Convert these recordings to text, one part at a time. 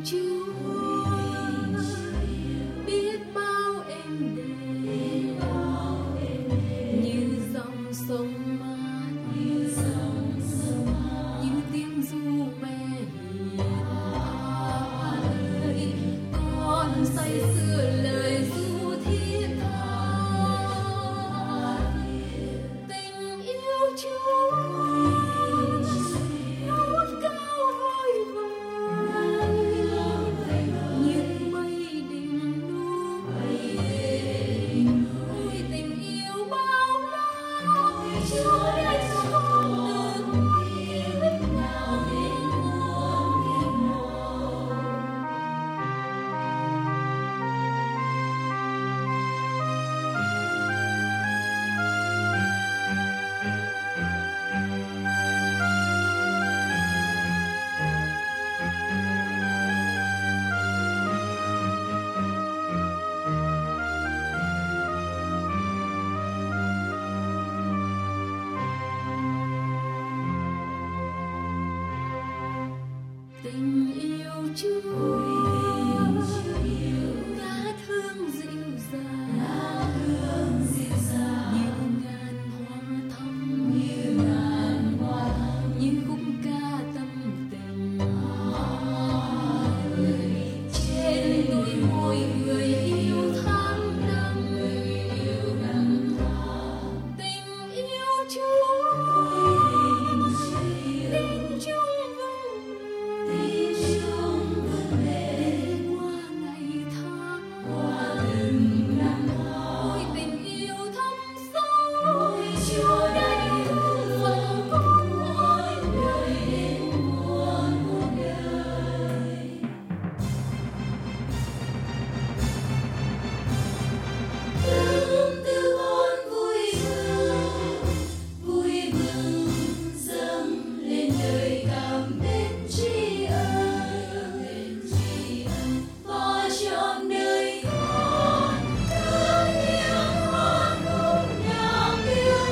Chúa biết bao êm đềm như dòng sông mát, như tiếng ru ve hiền ơi, con say sưa lời ru thiết tha. Tình yêu Chúa ngút cao vời vợi như mây đỉnh núi. Ôi tình yêu bao la, Chúa đã cho con được biết nào đến muôn kiếp một. Tình yêu Chúa ngát hương dịu dàng như ngàn hoa thắm, như khúc ca tâm tình trên đôi môi người yêu tháng năm. Tình yêu Chúa đến chung qua ngày tháng, ôi tình yêu thâm sâu, Chúa đã thương phận con ôi đời đến muôn đời. Tương tư con vui mừng dâng lên đời cảm mến tri ân, và trọn đời con thương yêu con cùng nhạc yêu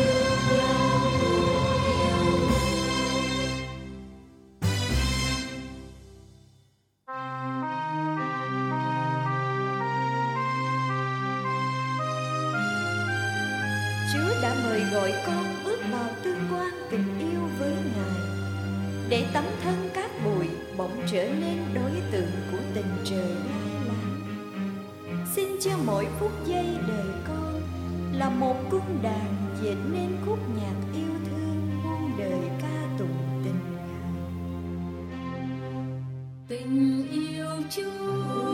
Chúa đã mời gọi con bước vào tương quan tình yêu với Ngài, để tấm thân cát bụi bỗng trở nên đối tượng của tình trời lai láng. Xin cho mỗi phút giây đời con là một cung đàn dệt nên khúc nhạc yêu thương muôn đời ca tụng tình Ngài. Tình yêu Chúa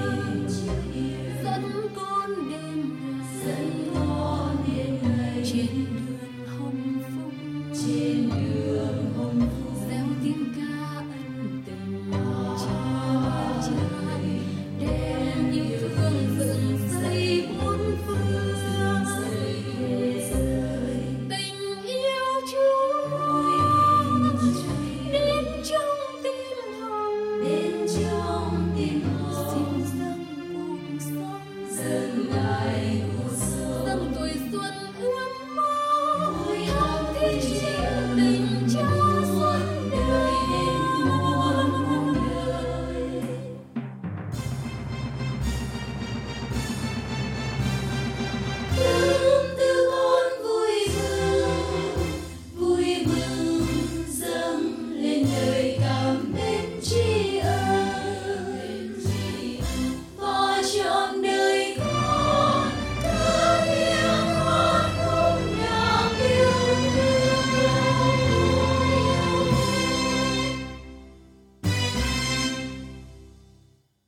dẫn con đêm ngày trên đường hồng phúc, gieo tiếng ca ân tình trái đèn yêu thương dựng xây muôn phương. Tình yêu Chúa đến trong tim hồng, xin